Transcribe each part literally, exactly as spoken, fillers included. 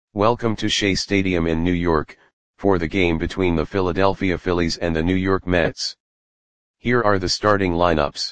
Welcome to Shea Stadium in New York, for the game between the Philadelphia Phillies and the New York Mets. Here are the starting lineups.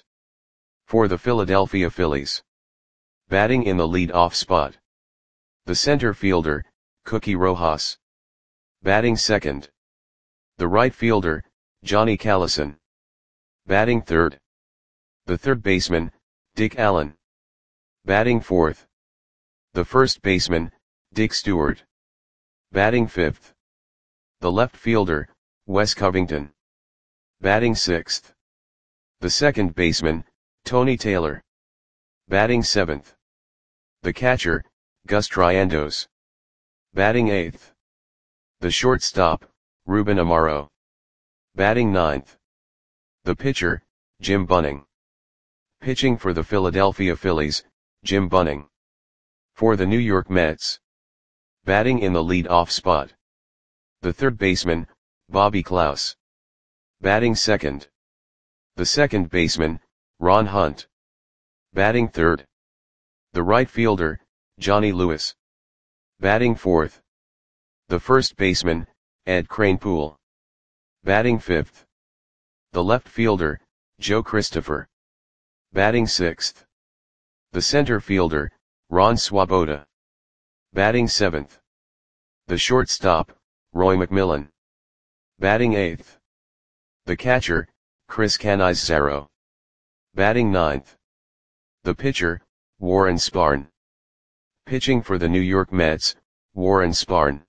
For the Philadelphia Phillies. Batting in the lead-off spot. The center fielder, Cookie Rojas. Batting second. The right fielder, Johnny Callison. Batting third. The third baseman, Dick Allen. Batting fourth. The first baseman, Dick Stewart. Batting fifth. The left fielder, Wes Covington. Batting sixth. The second baseman, Tony Taylor. Batting seventh. The catcher, Gus Triandos. Batting eighth. The shortstop, Ruben Amaro. Batting ninth. The pitcher, Jim Bunning. Pitching for the Philadelphia Phillies, Jim Bunning. For the New York Mets. Batting in the lead-off spot. The third baseman, Bobby Klaus. Batting second. The second baseman, Ron Hunt. Batting third. The right fielder, Johnny Lewis. Batting fourth. The first baseman, Ed Kranepool. Batting fifth. The left fielder, Joe Christopher. Batting sixth. The center fielder, Ron Swoboda. Batting seventh. The shortstop, Roy McMillan. Batting eighth. The catcher, Chris Cannizzaro. Batting ninth. The pitcher, Warren Spahn. Pitching for the New York Mets, Warren Spahn.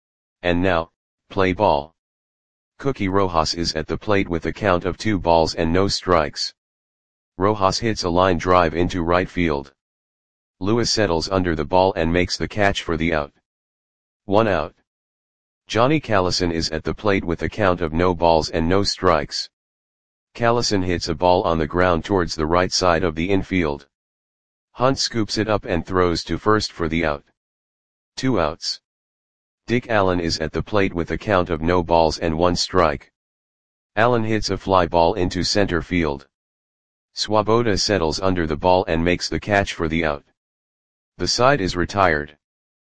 And now, play ball. Cookie Rojas is at the plate with a count of two balls and no strikes. Rojas hits a line drive into right field. Lewis settles under the ball and makes the catch for the out. One out. Johnny Callison is at the plate with a count of no balls and no strikes. Callison hits a ball on the ground towards the right side of the infield. Hunt scoops it up and throws to first for the out. Two outs. Dick Allen is at the plate with a count of no balls and one strike. Allen hits a fly ball into center field. Swoboda settles under the ball and makes the catch for the out. The side is retired.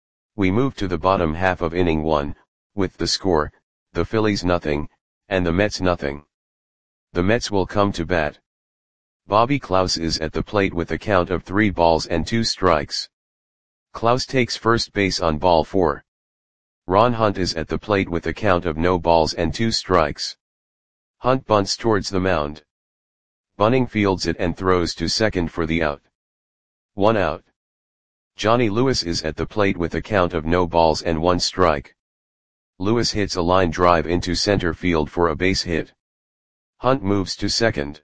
We move to the bottom half of inning one, with the score, the Phillies nothing, and the Mets nothing. The Mets will come to bat. Bobby Klaus is at the plate with a count of three balls and two strikes. Klaus takes first base on ball four. Ron Hunt is at the plate with a count of no balls and two strikes. Hunt bunts towards the mound. Bunning fields it and throws to second for the out. One out. Johnny Lewis is at the plate with a count of no balls and one strike. Lewis hits a line drive into center field for a base hit. Hunt moves to second.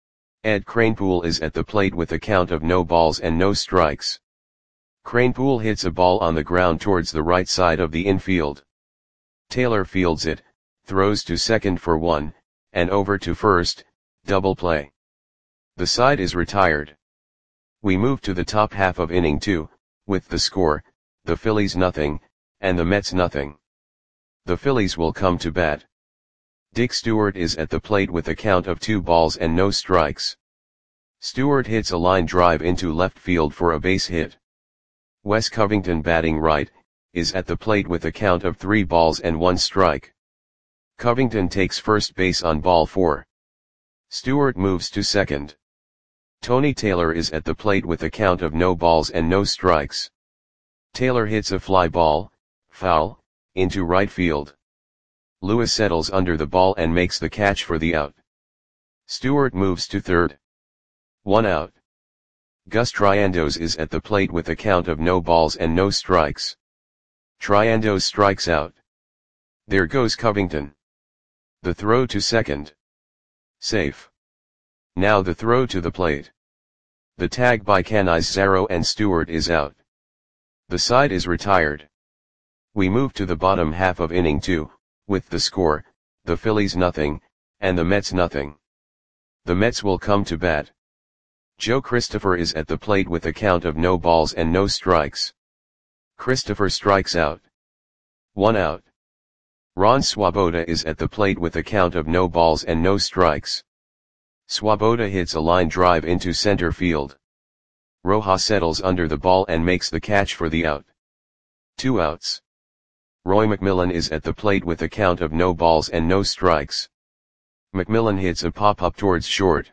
Ed Kranepool is at the plate with a count of no balls and no strikes. Kranepool hits a ball on the ground towards the right side of the infield. Taylor fields it, throws to second for one, and over to first, double play. The side is retired. We move to the top half of inning two, with the score, the Phillies nothing, and the Mets nothing. The Phillies will come to bat. Dick Stewart is at the plate with a count of two balls and no strikes. Stewart hits a line drive into left field for a base hit. Wes Covington, batting right, is at the plate with a count of three balls and one strike. Covington takes first base on ball four. Stewart moves to second. Tony Taylor is at the plate with a count of no balls and no strikes. Taylor hits a fly ball, foul, into right field. Lewis settles under the ball and makes the catch for the out. Stewart moves to third. One out. Gus Triandos is at the plate with a count of no balls and no strikes. Triandos strikes out. There goes Covington. The throw to second. Safe. Now the throw to the plate. The tag by Cannizzaro and Stewart is out. The side is retired. We move to the bottom half of inning two, with the score, the Phillies nothing, and the Mets nothing. The Mets will come to bat. Joe Christopher is at the plate with a count of no balls and no strikes. Christopher strikes out. One out. Ron Swoboda is at the plate with a count of no balls and no strikes. Swoboda hits a line drive into center field. Rojas settles under the ball and makes the catch for the out. Two outs. Roy McMillan is at the plate with a count of no balls and no strikes. McMillan hits a pop-up towards short.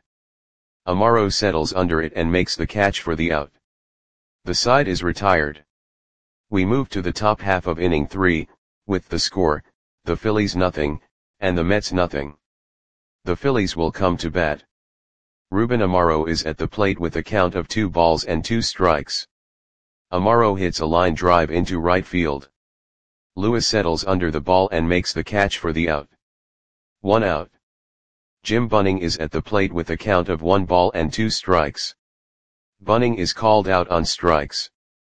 Amaro settles under it and makes the catch for the out. The side is retired. We move to the top half of inning three, with the score, the Phillies nothing, and the Mets nothing. The Phillies will come to bat. Ruben Amaro is at the plate with a count of two balls and two strikes. Amaro hits a line drive into right field. Lewis settles under the ball and makes the catch for the out. One out. Jim Bunning is at the plate with a count of one ball and two strikes. Bunning is called out on strikes.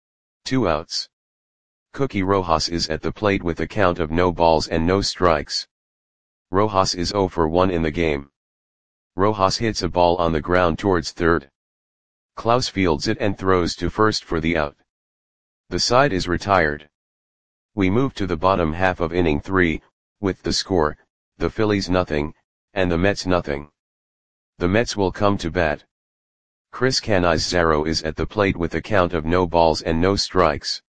Two outs. Cookie Rojas is at the plate with a count of no balls and no strikes. Rojas is zero for one in the game. Rojas hits a ball on the ground towards third. Klaus fields it and throws to first for the out. The side is retired. We move to the bottom half of inning three, with the score, the Phillies nothing, and the Mets nothing. The Mets will come to bat. Chris Canizaro is at the plate with a count of no balls and no strikes.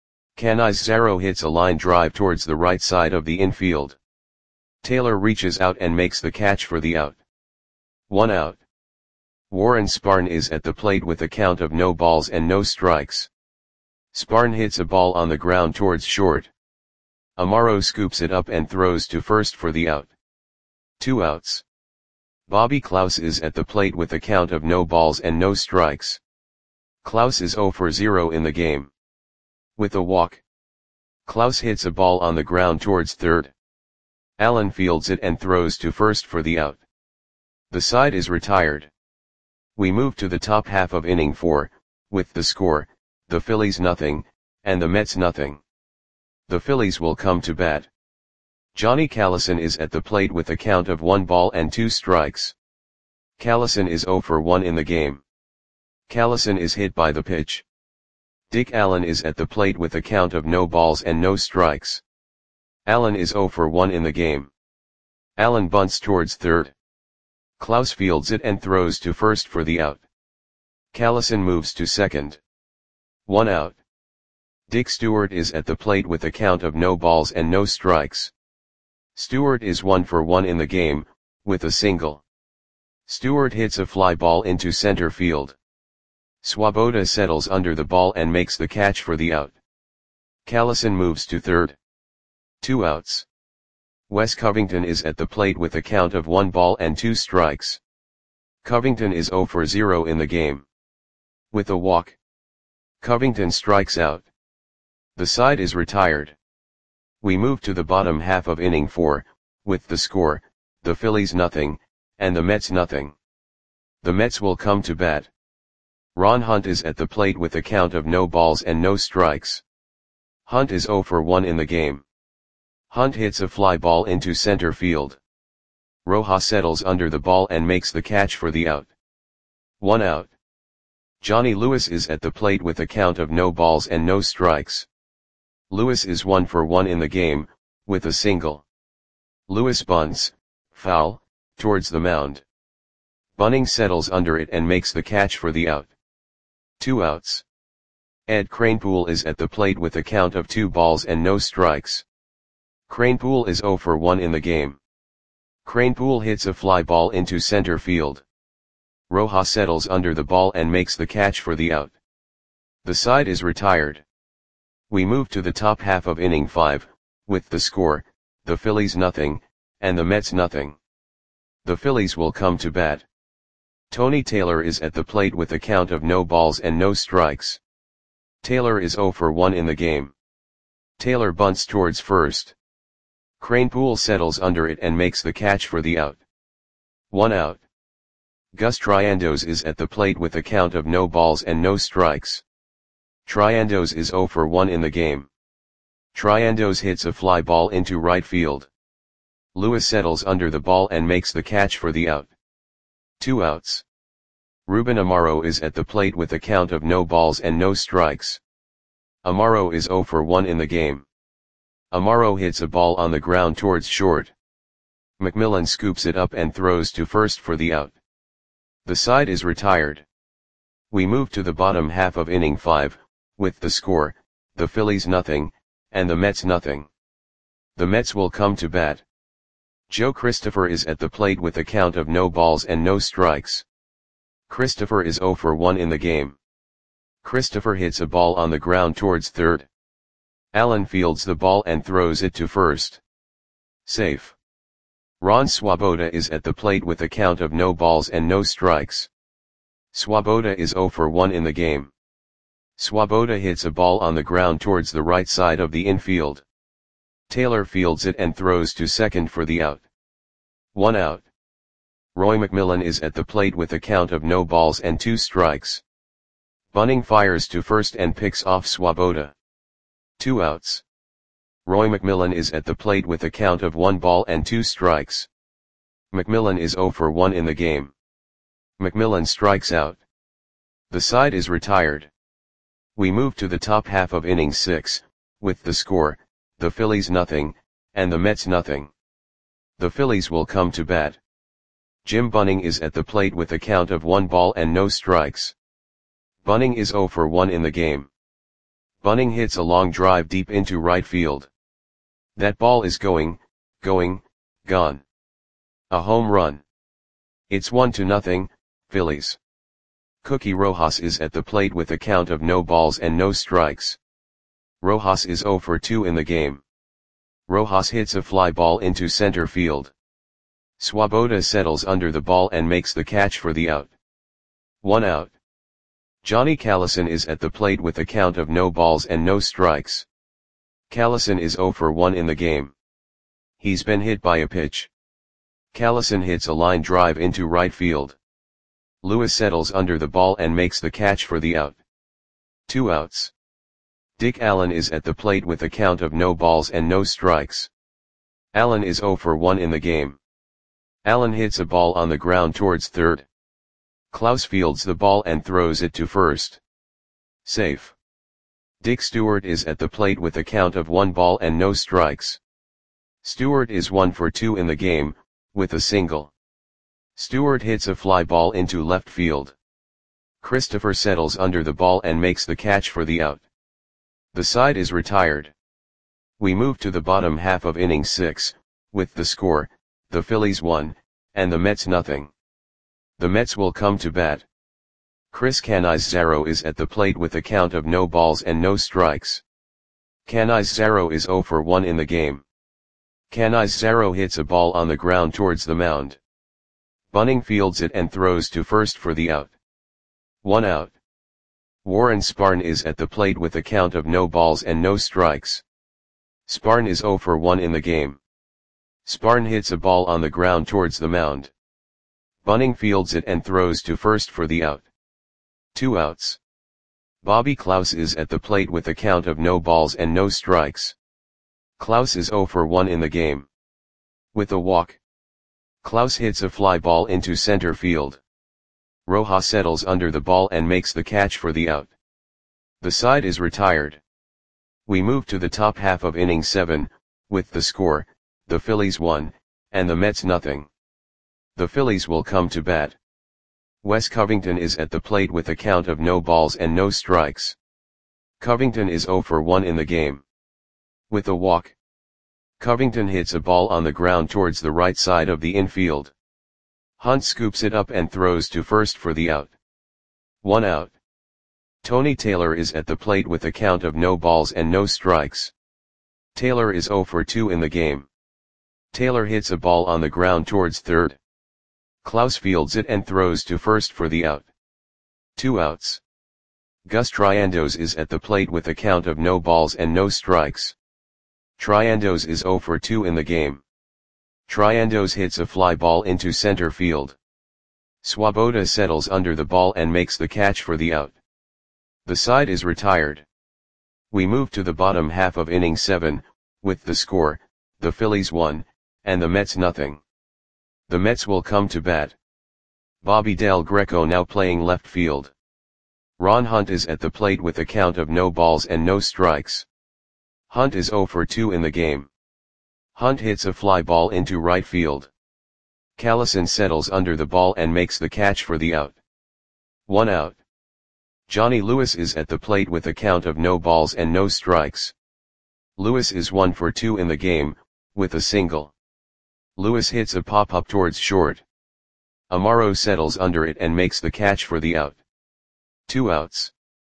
Canizaro hits a line drive towards the right side of the infield. Taylor reaches out and makes the catch for the out. One out. Warren Spahn is at the plate with a count of no balls and no strikes. Spahn hits a ball on the ground towards short. Amaro scoops it up and throws to first for the out. Two outs. Bobby Klaus is at the plate with a count of no balls and no strikes. Klaus is zero for zero in the game. With a walk. Klaus hits a ball on the ground towards third. Allen fields it and throws to first for the out. The side is retired. We move to the top half of inning four, with the score, the Phillies nothing, and the Mets nothing. The Phillies will come to bat. Johnny Callison is at the plate with a count of one ball and two strikes. Callison is zero for one in the game. Callison is hit by the pitch. Dick Allen is at the plate with a count of no balls and no strikes. Allen is zero for one in the game. Allen bunts towards third. Klaus fields it and throws to first for the out. Callison moves to second. One out. Dick Stewart is at the plate with a count of no balls and no strikes. Stewart is one for one in the game, with a single. Stewart hits a fly ball into center field. Swoboda settles under the ball and makes the catch for the out. Callison moves to third. Two outs. Wes Covington is at the plate with a count of one ball and two strikes. Covington is zero for zero in the game. With a walk. Covington strikes out. The side is retired. We move to the bottom half of inning four, with the score, the Phillies nothing, and the Mets nothing. The Mets will come to bat. Ron Hunt is at the plate with a count of no balls and no strikes. Hunt is zero for one in the game. Hunt hits a fly ball into center field. Rojas settles under the ball and makes the catch for the out. One out. Johnny Lewis is at the plate with a count of no balls and no strikes. Lewis is one for one in the game, with a single. Lewis bunts, foul, towards the mound. Bunning settles under it and makes the catch for the out. Two outs. Ed Kranepool is at the plate with a count of two balls and no strikes. Kranepool is zero for one in the game. Kranepool hits a fly ball into center field. Rojas settles under the ball and makes the catch for the out. The side is retired. We move to the top half of inning five, with the score, the Phillies nothing, and the Mets nothing. The Phillies will come to bat. Tony Taylor is at the plate with a count of no balls and no strikes. Taylor is zero for one in the game. Taylor bunts towards first. Kranepool settles under it and makes the catch for the out. One out. Gus Triandos is at the plate with a count of no balls and no strikes. Triandos is zero for one in the game. Triandos hits a fly ball into right field. Lewis settles under the ball and makes the catch for the out. Two outs. Ruben Amaro is at the plate with a count of no balls and no strikes. Amaro is zero for one in the game. Amaro hits a ball on the ground towards short. McMillan scoops it up and throws to first for the out. The side is retired. We move to the bottom half of inning five, with the score, the Phillies nothing, and the Mets nothing. The Mets will come to bat. Joe Christopher is at the plate with a count of no balls and no strikes. Christopher is zero for one in the game. Christopher hits a ball on the ground towards third. Allen fields the ball and throws it to first. Safe. Ron Swoboda is at the plate with a count of no balls and no strikes. Swoboda is zero for one in the game. Swoboda hits a ball on the ground towards the right side of the infield. Taylor fields it and throws to second for the out. One out. Roy McMillan is at the plate with a count of no balls and two strikes. Bunning fires to first and picks off Swoboda. Two outs. Roy McMillan is at the plate with a count of one ball and two strikes. McMillan is zero for one in the game. McMillan strikes out. The side is retired. We move to the top half of inning six, with the score, the Phillies nothing, and the Mets nothing. The Phillies will come to bat. Jim Bunning is at the plate with a count of one ball and no strikes. Bunning is zero for one in the game. Bunning hits a long drive deep into right field. That ball is going, going, gone. A home run. It's one to nothing, Phillies. Cookie Rojas is at the plate with a count of no balls and no strikes. Rojas is zero for two in the game. Rojas hits a fly ball into center field. Swoboda settles under the ball and makes the catch for the out. One out. Johnny Callison is at the plate with a count of no balls and no strikes. Callison is zero for one in the game. He's been hit by a pitch. Callison hits a line drive into right field. Lewis settles under the ball and makes the catch for the out. Two outs. Dick Allen is at the plate with a count of no balls and no strikes. Allen is zero for one in the game. Allen hits a ball on the ground towards third. Klaus fields the ball and throws it to first. Safe. Dick Stewart is at the plate with a count of one ball and no strikes. Stewart is one for two in the game, with a single. Stewart hits a fly ball into left field. Christopher settles under the ball and makes the catch for the out. The side is retired. We move to the bottom half of inning six, with the score, the Phillies one, and the Mets nothing. The Mets will come to bat. Chris Canizaro is at the plate with a count of no balls and no strikes. Canizaro is zero for one in the game. Canizaro hits a ball on the ground towards the mound. Bunning fields it and throws to first for the out. One out. Warren Spahn is at the plate with a count of no balls and no strikes. Spahn is zero for one in the game. Spahn hits a ball on the ground towards the mound. Bunning fields it and throws to first for the out. Two outs. Bobby Klaus is at the plate with a count of no balls and no strikes. Klaus is zero for one in the game. With a walk. Klaus hits a fly ball into center field. Rojas settles under the ball and makes the catch for the out. The side is retired. We move to the top half of inning seven, with the score, the Phillies one, and the Mets nothing. The Phillies will come to bat. Wes Covington is at the plate with a count of no balls and no strikes. Covington is zero for one in the game. With a walk. Covington hits a ball on the ground towards the right side of the infield. Hunt scoops it up and throws to first for the out. One out. Tony Taylor is at the plate with a count of no balls and no strikes. Taylor is zero for two in the game. Taylor hits a ball on the ground towards third. Klaus fields it and throws to first for the out. Two outs. Gus Triandos is at the plate with a count of no balls and no strikes. Triandos is zero for two in the game. Triandos hits a fly ball into center field. Swoboda settles under the ball and makes the catch for the out. The side is retired. We move to the bottom half of inning seven, with the score, the Phillies one, and the Mets nothing. The Mets will come to bat. Bobby Del Greco now playing left field. Ron Hunt is at the plate with a count of no balls and no strikes. Hunt is zero for two in the game. Hunt hits a fly ball into right field. Callison settles under the ball and makes the catch for the out. One out. Johnny Lewis is at the plate with a count of no balls and no strikes. Lewis is one for two in the game, with a single. Lewis hits a pop-up towards short. Amaro settles under it and makes the catch for the out. Two outs.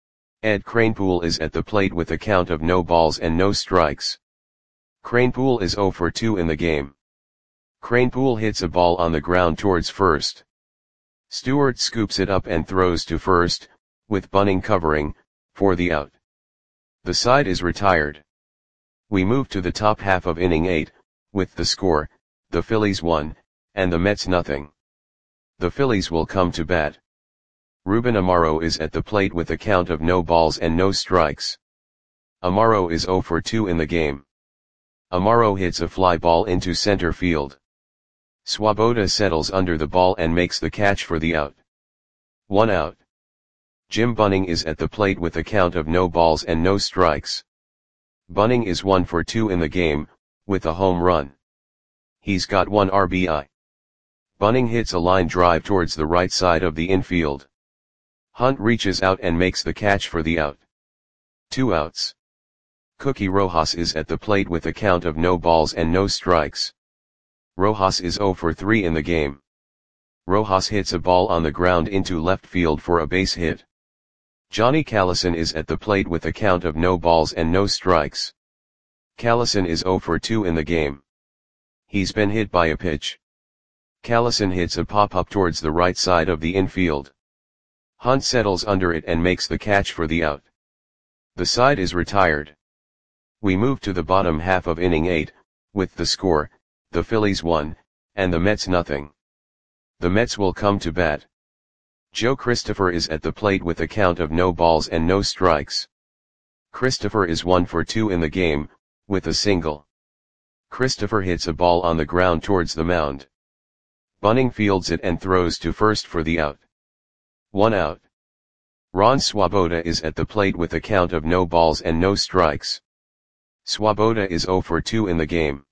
Ed Kranepool is at the plate with a count of no balls and no strikes. Kranepool is oh for two in the game. Kranepool hits a ball on the ground towards first. Stewart scoops it up and throws to first, with Bunning covering, for the out. The side is retired. We move to the top half of inning eight, with the score, the Phillies one, and the Mets nothing. The Phillies will come to bat. Ruben Amaro is at the plate with a count of no balls and no strikes. Amaro is oh for two in the game. Amaro hits a fly ball into center field. Swoboda settles under the ball and makes the catch for the out. One out. Jim Bunning is at the plate with a count of no balls and no strikes. Bunning is one for two in the game, with a home run. He's got one R B I. Bunning hits a line drive towards the right side of the infield. Hunt reaches out and makes the catch for the out. Two outs. Cookie Rojas is at the plate with a count of no balls and no strikes. Rojas is oh for three in the game. Rojas hits a ball on the ground into left field for a base hit. Johnny Callison is at the plate with a count of no balls and no strikes. Callison is oh for two in the game. He's been hit by a pitch. Callison hits a pop-up towards the right side of the infield. Hunt settles under it and makes the catch for the out. The side is retired. We move to the bottom half of inning eight, with the score, the Phillies one, and the Mets nothing. The Mets will come to bat. Joe Christopher is at the plate with a count of no balls and no strikes. Christopher is one for two in the game, with a single. Christopher hits a ball on the ground towards the mound. Bunning fields it and throws to first for the out. One out. Ron Swoboda is at the plate with a count of no balls and no strikes. Swoboda is oh for two in the game.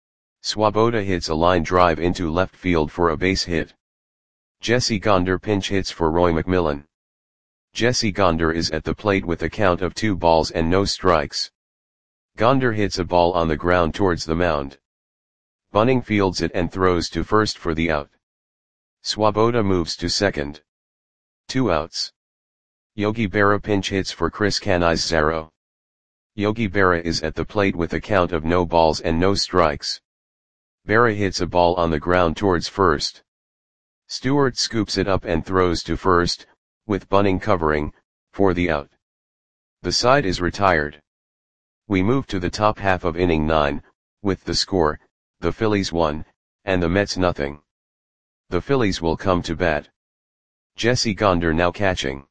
Swoboda hits a line drive into left field for a base hit. Jesse Gonder pinch hits for Roy McMillan. Jesse Gonder is at the plate with a count of two balls and no strikes. Gonder hits a ball on the ground towards the mound. Bunning fields it and throws to first for the out. Swoboda moves to second. Two outs. Yogi Berra pinch hits for Chris Canizaro. Yogi Berra is at the plate with a count of no balls and no strikes. Berra hits a ball on the ground towards first. Stewart scoops it up and throws to first, with Bunning covering, for the out. The side is retired. We move to the top half of inning nine, with the score, the Phillies one, and the Mets nothing. The Phillies will come to bat. Jesse Gonder now catching.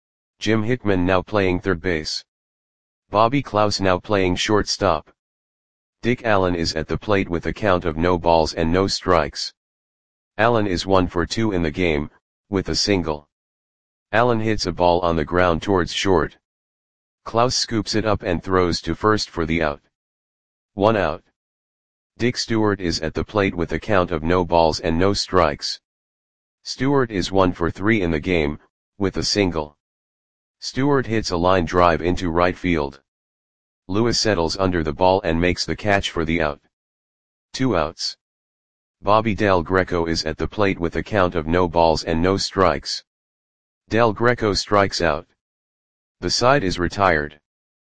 Jim Hickman now playing third base. Bobby Klaus now playing shortstop. Dick Allen is at the plate with a count of no balls and no strikes. Allen is one for two in the game, with a single. Allen hits a ball on the ground towards short. Klaus scoops it up and throws to first for the out. One out. Dick Stewart is at the plate with a count of no balls and no strikes. Stewart is one for three in the game, with a single. Stewart hits a line drive into right field. Lewis settles under the ball and makes the catch for the out. Two outs. Bobby Del Greco is at the plate with a count of no balls and no strikes. Del Greco strikes out. The side is retired.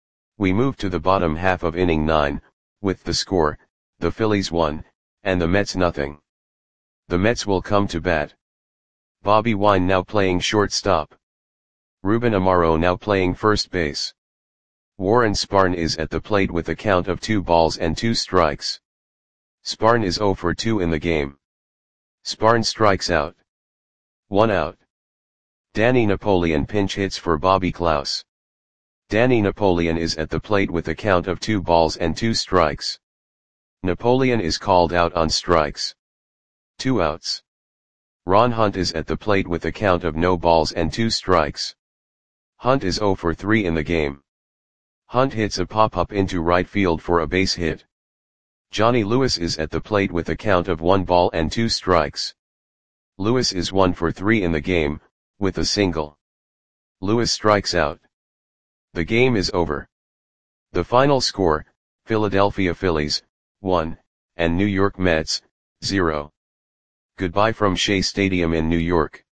We move to the bottom half of inning nine, with the score, the Phillies one, and the Mets nothing. The Mets will come to bat. Bobby Wine now playing shortstop. Ruben Amaro now playing first base. Warren Spahn is at the plate with a count of two balls and two strikes. Spahn is oh for two in the game. Spahn strikes out. One out. Danny Napoleon pinch hits for Bobby Klaus. Danny Napoleon is at the plate with a count of two balls and two strikes. Napoleon is called out on strikes. Two outs. Ron Hunt is at the plate with a count of no balls and two strikes. Hunt is oh for three in the game. Hunt hits a pop-up into right field for a base hit. Johnny Lewis is at the plate with a count of one ball and two strikes. Lewis is one for three in the game, with a single. Lewis strikes out. The game is over. The final score, Philadelphia Phillies, one, and New York Mets, zero. Goodbye from Shea Stadium in New York.